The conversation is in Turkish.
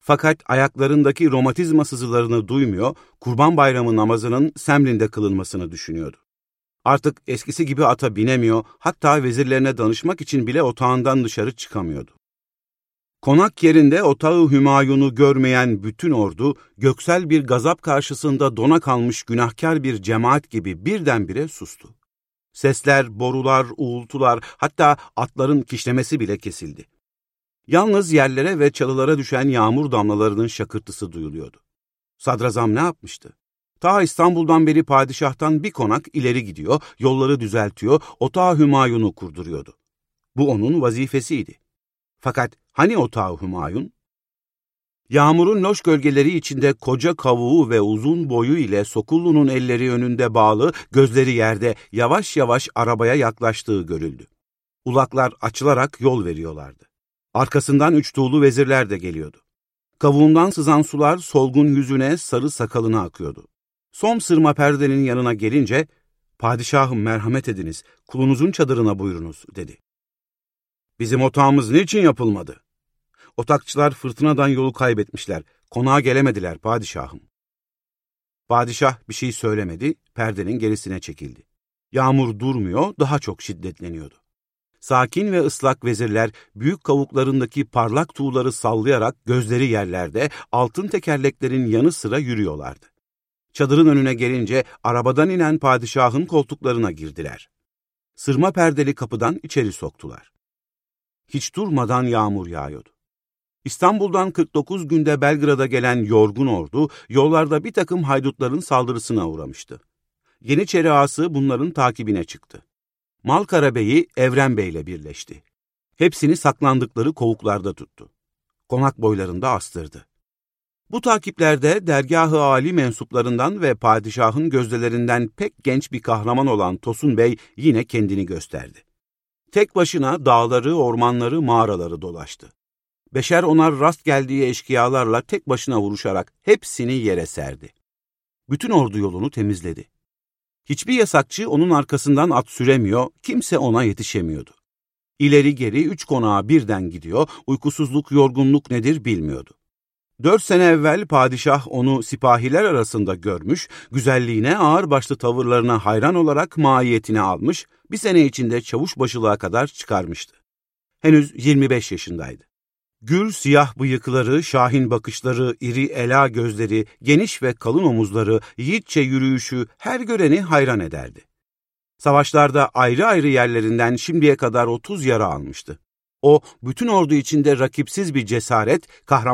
Fakat ayaklarındaki romatizma sızılarını duymuyor, Kurban Bayramı namazının Semrin'de kılınmasını düşünüyordu. Artık eskisi gibi ata binemiyor, hatta vezirlerine danışmak için bile otağından dışarı çıkamıyordu. Konak yerinde otağı Hümayun'u görmeyen bütün ordu, göksel bir gazap karşısında dona kalmış günahkar bir cemaat gibi birdenbire sustu. Sesler, borular, uğultular, hatta atların kişnemesi bile kesildi. Yalnız yerlere ve çalılara düşen yağmur damlalarının şakırtısı duyuluyordu. Sadrazam ne yapmıştı? Ta İstanbul'dan beri padişahtan bir konak ileri gidiyor, yolları düzeltiyor, otağı Hümayun'u kurduruyordu. Bu onun vazifesiydi. Fakat hani otağı Hümayun? Yağmurun loş gölgeleri içinde koca kavuğu ve uzun boyu ile Sokullu'nun elleri önünde bağlı, gözleri yerde yavaş yavaş arabaya yaklaştığı görüldü. Ulaklar açılarak yol veriyorlardı. Arkasından üç tuğlu vezirler de geliyordu. Kavuğundan sızan sular solgun yüzüne, sarı sakalına akıyordu. Som sırma perdenin yanına gelince, "Padişahım merhamet ediniz, kulunuzun çadırına buyurunuz," dedi. "Bizim otağımız niçin yapılmadı?" "Otakçılar fırtınadan yolu kaybetmişler, konağa gelemediler padişahım." Padişah bir şey söylemedi, perdenin gerisine çekildi. Yağmur durmuyor, daha çok şiddetleniyordu. Sakin ve ıslak vezirler büyük kavuklarındaki parlak tuğları sallayarak gözleri yerlerde altın tekerleklerin yanı sıra yürüyorlardı. Çadırın önüne gelince arabadan inen padişahın koltuklarına girdiler. Sırma perdeli kapıdan içeri soktular. Hiç durmadan yağmur yağıyordu. İstanbul'dan 49 günde Belgrad'a gelen yorgun ordu yollarda bir takım haydutların saldırısına uğramıştı. Yeniçeri ağası bunların takibine çıktı. Malkara Bey'i Evren Bey'le birleşti. Hepsini saklandıkları kovuklarda tuttu. Konak boylarında astırdı. Bu takiplerde dergâh-ı âli mensuplarından ve padişahın gözdelerinden pek genç bir kahraman olan Tosun Bey yine kendini gösterdi. Tek başına dağları, ormanları, mağaraları dolaştı. Beşer onar rast geldiği eşkıyalarla tek başına vuruşarak hepsini yere serdi. Bütün ordu yolunu temizledi. Hiçbir yasakçı onun arkasından at süremiyor, kimse ona yetişemiyordu. İleri geri 3 konağa birden gidiyor, uykusuzluk, yorgunluk nedir bilmiyordu. 4 sene evvel padişah onu sipahiler arasında görmüş, güzelliğine, ağırbaşlı tavırlarına hayran olarak maiyetine almış, bir sene içinde çavuşbaşılığa kadar çıkarmıştı. Henüz 25 yaşındaydı. Gür siyah bıyıkları, şahin bakışları, iri ela gözleri, geniş ve kalın omuzları, yiğitçe yürüyüşü her göreni hayran ederdi. Savaşlarda ayrı ayrı yerlerinden şimdiye kadar 30 yara almıştı. O, bütün ordu içinde rakipsiz bir cesaret, kahraman